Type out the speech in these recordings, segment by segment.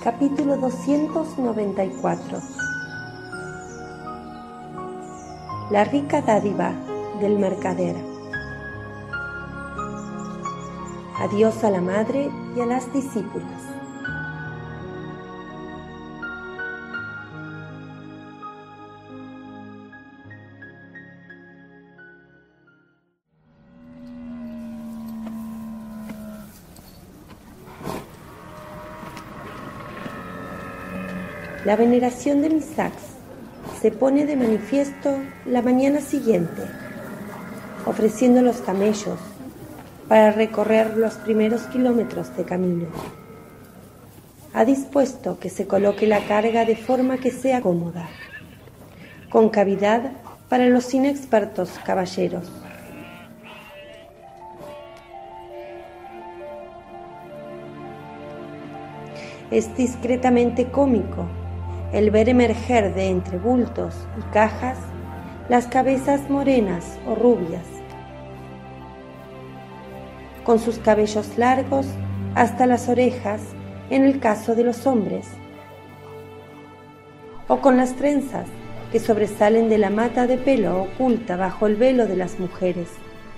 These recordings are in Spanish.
Capítulo 294. La rica dádiva del mercader. Adiós a la madre y a las discípulas. La veneración de Misax se pone de manifiesto la mañana siguiente, ofreciendo los camellos para recorrer los primeros kilómetros de camino. Ha dispuesto que se coloque la carga de forma que sea cómoda, con cavidad para los inexpertos caballeros. Es discretamente cómico el ver emerger de entre bultos y cajas las cabezas morenas o rubias, con sus cabellos largos hasta las orejas en el caso de los hombres, o con las trenzas que sobresalen de la mata de pelo oculta bajo el velo de las mujeres.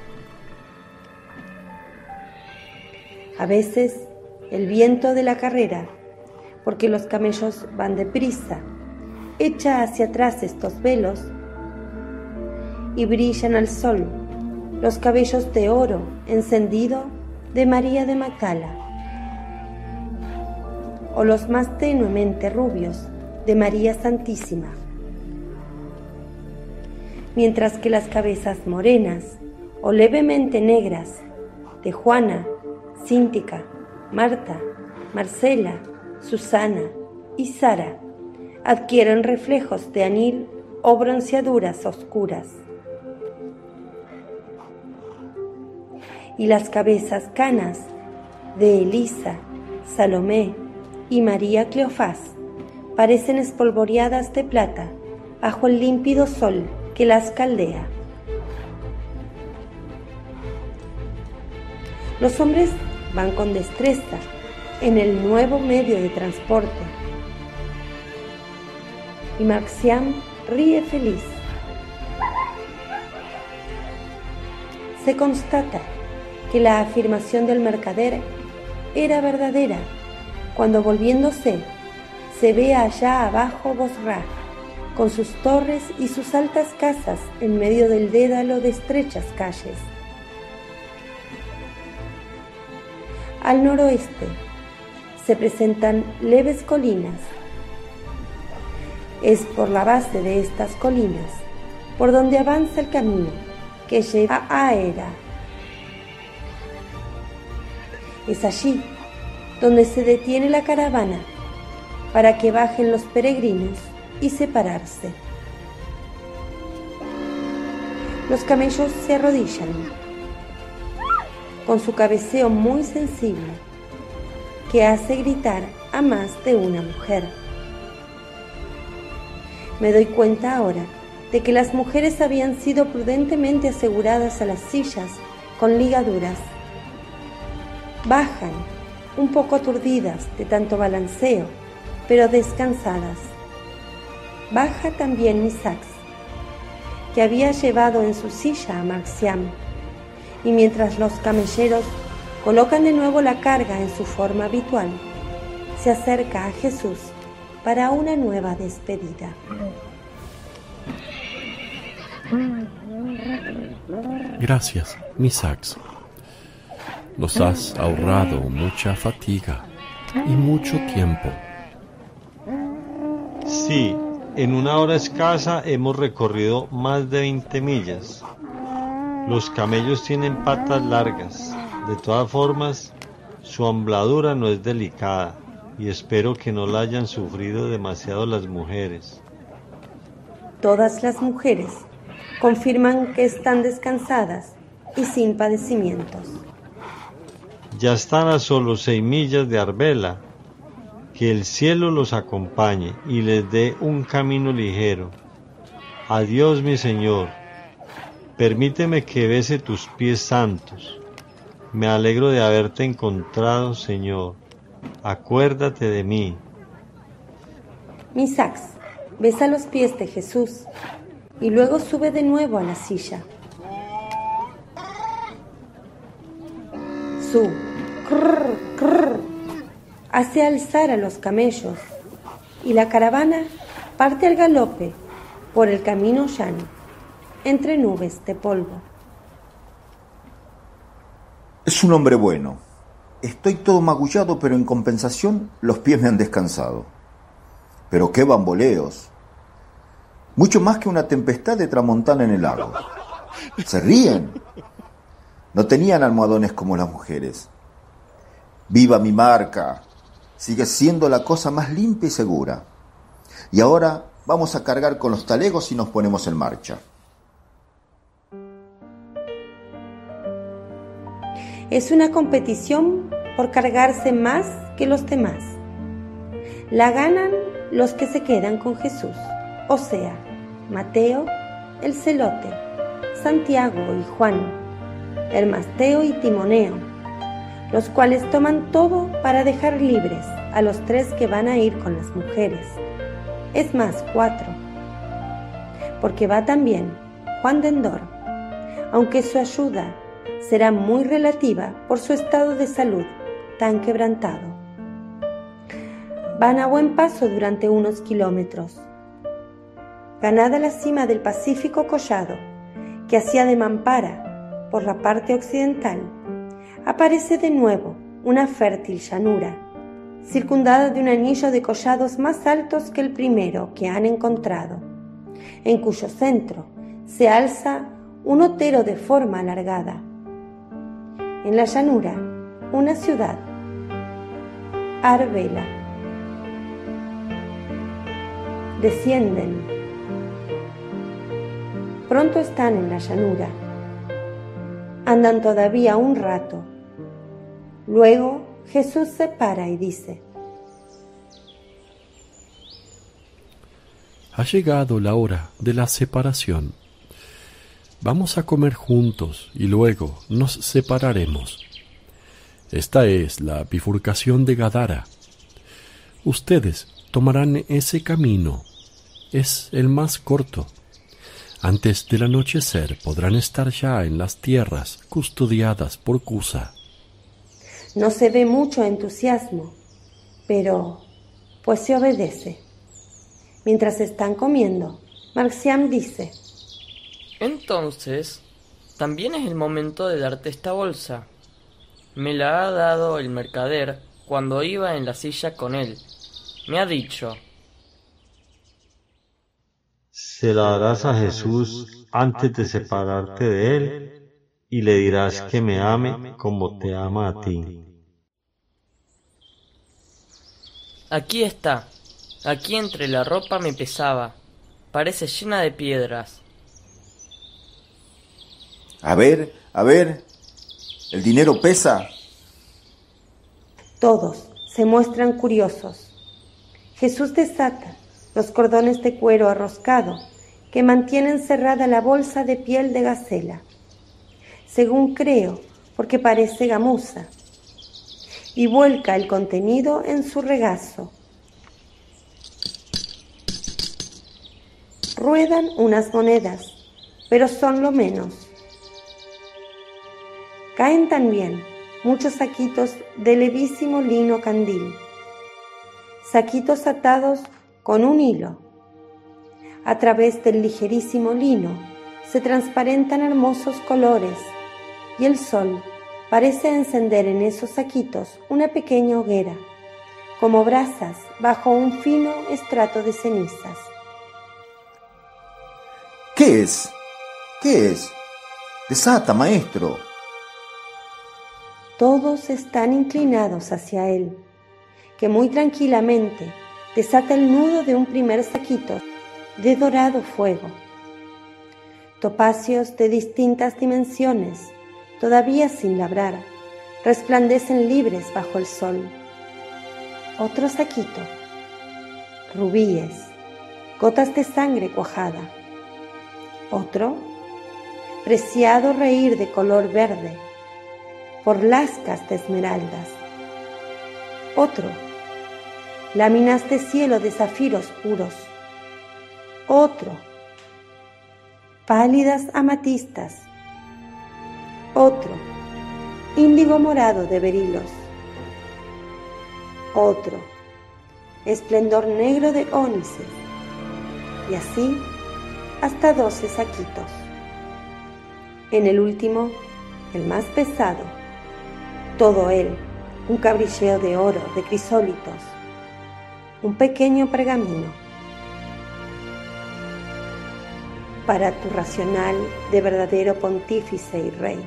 A veces el viento de la carrera, porque los camellos van deprisa, echa hacia atrás estos velos y brillan al sol los cabellos de oro encendido de María de Magdala, o los más tenuemente rubios de María Santísima, mientras que las cabezas morenas o levemente negras de Juana, Cíntica, Marta, Marcela, Susana y Sara adquieren reflejos de anil o bronceaduras oscuras. Y las cabezas canas de Elisa, Salomé y María Cleofás parecen espolvoreadas de plata bajo el límpido sol que las caldea. Los hombres van con destreza en el nuevo medio de transporte, y Marcián ríe feliz. Se constata que la afirmación del mercader era verdadera cuando, volviéndose, se ve allá abajo Bosra, con sus torres y sus altas casas en medio del dédalo de estrechas calles. Al noroeste se presentan leves colinas. Es por la base de estas colinas por donde avanza el camino que lleva a Aera. Es allí donde se detiene la caravana para que bajen los peregrinos y separarse. Los camellos se arrodillan, con su cabeceo muy sensible, que hace gritar a más de una mujer. Me doy cuenta ahora de que las mujeres habían sido prudentemente aseguradas a las sillas con ligaduras. Bajan, un poco aturdidas de tanto balanceo, pero descansadas. Baja también Misax, que había llevado en su silla a Marcián, y mientras los camelleros colocan de nuevo la carga en su forma habitual, se acerca a Jesús para una nueva despedida. Gracias, Misax. Nos has ahorrado mucha fatiga y mucho tiempo. Sí, en una hora escasa hemos recorrido más de 20 millas. Los camellos tienen patas largas. De todas formas, su ambladura no es delicada y espero que no la hayan sufrido demasiado las mujeres. Todas las mujeres confirman que están descansadas y sin padecimientos. Ya están a solo 6 millas de Arbela. Que el cielo los acompañe y les dé un camino ligero. Adiós, mi Señor. Permíteme que bese tus pies santos. Me alegro de haberte encontrado, Señor. Acuérdate de mí. Misax besa los pies de Jesús y luego sube de nuevo a la silla. Su crrr, crrr, hace alzar a los camellos y la caravana parte al galope por el camino llano, entre nubes de polvo. Es un hombre bueno. Estoy todo magullado, pero en compensación los pies me han descansado. Pero qué bamboleos. Mucho más que una tempestad de tramontana en el lago. Se ríen. No tenían almohadones como las mujeres. ¡Viva mi marca! Sigue siendo la cosa más limpia y segura. Y ahora vamos a cargar con los talegos y nos ponemos en marcha. Es una competición por cargarse más que los demás. La ganan los que se quedan con Jesús, o sea, Mateo, el celote, Santiago y Juan, Hermasteo y Timoneo, los cuales toman todo para dejar libres a los 3 que van a ir con las mujeres. Es más, 4, porque va también Juan de Endor, aunque su ayuda será muy relativa por su estado de salud tan quebrantado. Van a buen paso durante unos kilómetros. Ganada la cima del Pacífico Collado, que hacía de mampara por la parte occidental, aparece de nuevo una fértil llanura, circundada de un anillo de collados más altos que el primero que han encontrado, en cuyo centro se alza un otero de forma alargada. En la llanura, una ciudad, Arbela. Descienden. Pronto están en la llanura. Andan todavía un rato. Luego Jesús se para y dice: Ha llegado la hora de la separación. Vamos a comer juntos y luego nos separaremos. Esta es la bifurcación de Gadara. Ustedes tomarán ese camino. Es el más corto. Antes del anochecer podrán estar ya en las tierras custodiadas por Cusa. No se ve mucho entusiasmo, pero pues se obedece. Mientras están comiendo, Marciam dice: Entonces, también es el momento de darte esta bolsa. Me la ha dado el mercader cuando iba en la silla con él. Me ha dicho: se la darás a Jesús antes de separarte de él y le dirás que me ame como te ama a ti. Aquí está. Aquí entre la ropa me pesaba. Parece llena de piedras. A ver, ¿el dinero pesa? Todos se muestran curiosos. Jesús desata los cordones de cuero arroscado que mantienen cerrada la bolsa de piel de gacela, según creo, porque parece gamuza, y vuelca el contenido en su regazo. Ruedan unas monedas, pero son lo menos. Caen también muchos saquitos de levísimo lino candil, saquitos atados con un hilo. A través del ligerísimo lino se transparentan hermosos colores y el sol parece encender en esos saquitos una pequeña hoguera, como brasas bajo un fino estrato de cenizas. ¿Qué es? ¿Qué es? Desata, maestro. Todos están inclinados hacia él, que muy tranquilamente desata el nudo de un primer saquito de dorado fuego. Topacios de distintas dimensiones, todavía sin labrar, resplandecen libres bajo el sol. Otro saquito, rubíes, gotas de sangre cuajada. Otro, preciado reír de color verde, por lascas de esmeraldas. Otro, láminas de cielo de zafiros puros. Otro, pálidas amatistas. Otro, índigo morado de berilos. Otro, esplendor negro de ónice. Y así hasta 12 saquitos. En el último, el más pesado, todo él, un cabrilleo de oro, de crisólitos, un pequeño pergamino. Para tu racional de verdadero pontífice y rey.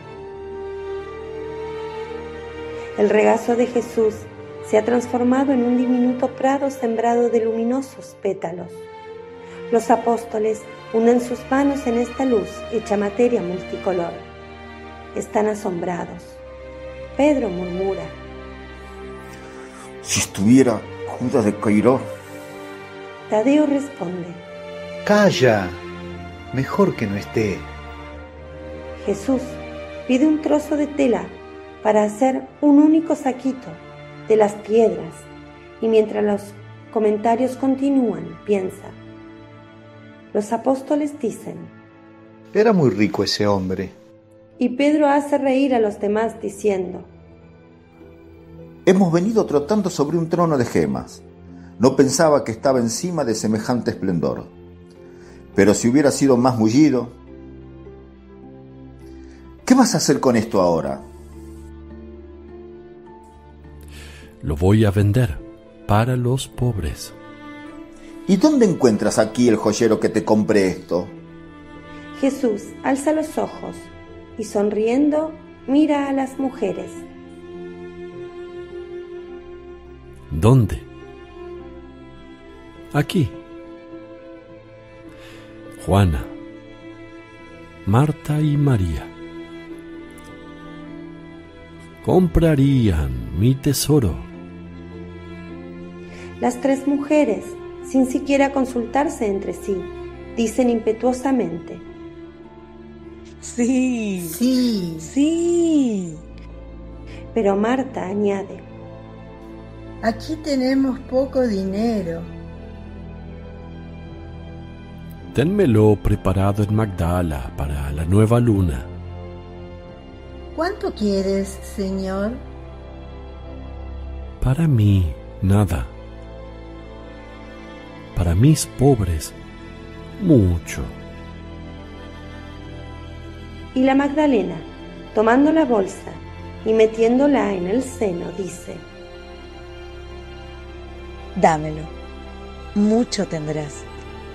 El regazo de Jesús se ha transformado en un diminuto prado sembrado de luminosos pétalos. Los apóstoles hunden sus manos en esta luz hecha materia multicolor. Están asombrados. Pedro murmura: Si estuviera Judas de Cairo. Tadeo responde: Calla, mejor que no esté. Jesús pide un trozo de tela para hacer un único saquito de las piedras, y mientras los comentarios continúan, piensa: los apóstoles dicen. Era muy rico ese hombre. Y Pedro hace reír a los demás diciendo: Hemos venido trotando sobre un trono de gemas. No pensaba que estaba encima de semejante esplendor. Pero si hubiera sido más mullido... ¿Qué vas a hacer con esto ahora? Lo voy a vender para los pobres. ¿Y dónde encuentras aquí el joyero que te compre esto? Jesús alza los ojos y sonriendo mira a las mujeres. ¿Dónde? Aquí. Juana, Marta y María. Comprarían mi tesoro. Las 3 mujeres, sin siquiera consultarse entre sí, dicen impetuosamente: Sí, Sí. sí. Pero Marta añade: Aquí tenemos poco dinero. Ténmelo preparado en Magdala para la nueva luna. ¿Cuánto quieres, señor? Para mí, nada. Para mis pobres, mucho. Y la Magdalena, tomando la bolsa y metiéndola en el seno, dice: Dámelo. Mucho tendrás.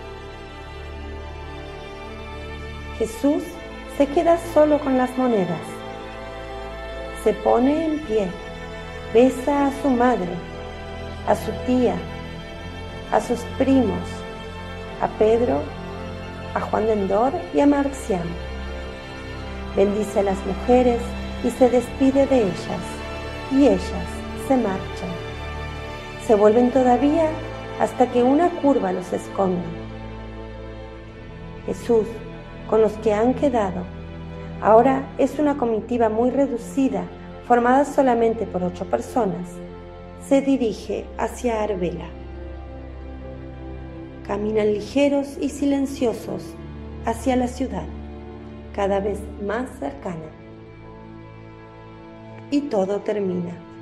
Jesús se queda solo con las monedas. Se pone en pie, besa a su madre, a su tía, a sus primos, a Pedro, a Juan de Endor y a Marcial. Bendice a las mujeres y se despide de ellas, y ellas se marchan. Se vuelven todavía hasta que una curva los esconde. Jesús, con los que han quedado, ahora es una comitiva muy reducida, formada solamente por 8 personas, se dirige hacia Arbela. Caminan ligeros y silenciosos hacia la ciudad, cada vez más cercana. Y todo termina.